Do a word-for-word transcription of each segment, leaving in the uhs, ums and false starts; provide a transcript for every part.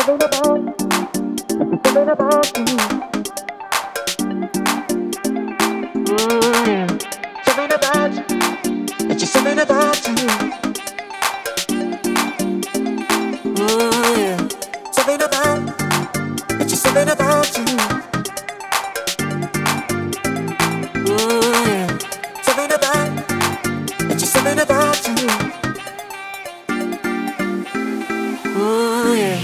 something about, it's something about you. Mm, something about you. It's just something about you. Mm, something about, it's just something about you. Mm, something about, it's just something about you. Mm, yeah.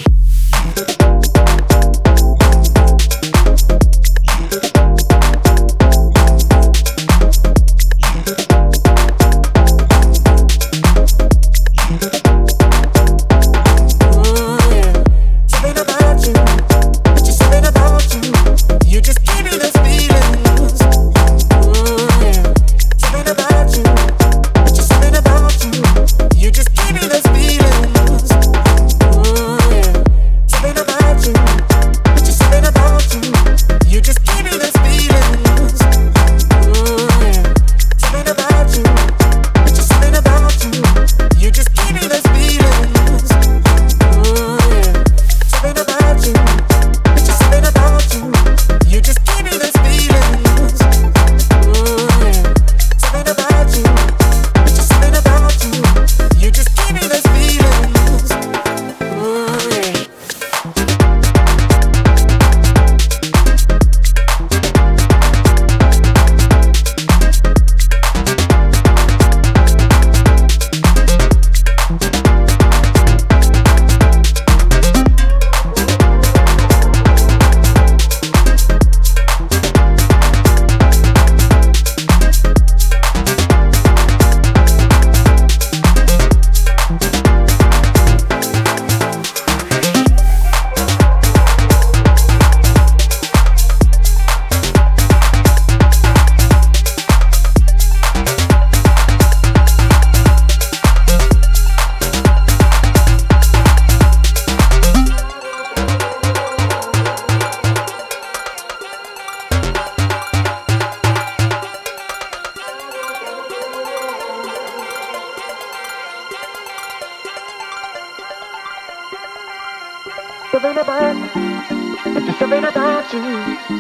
Something about, it's just something about you.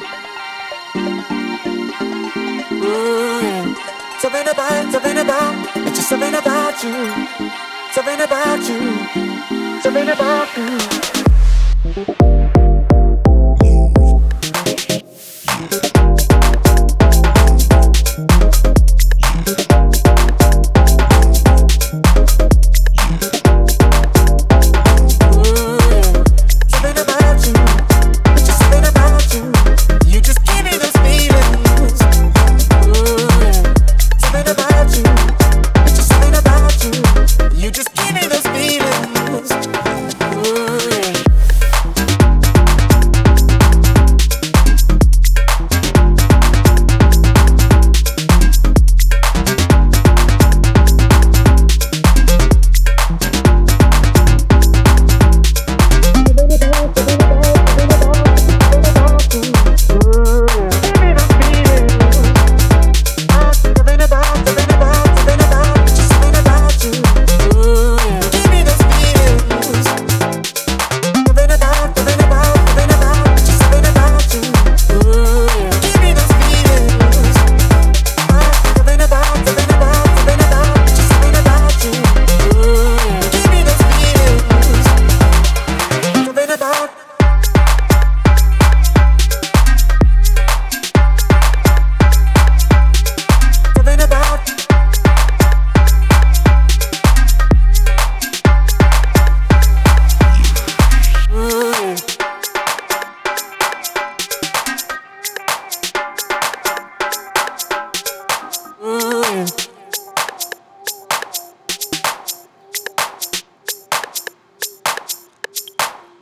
Mm, something about, something about, it's just something about you. Something about you, something about you.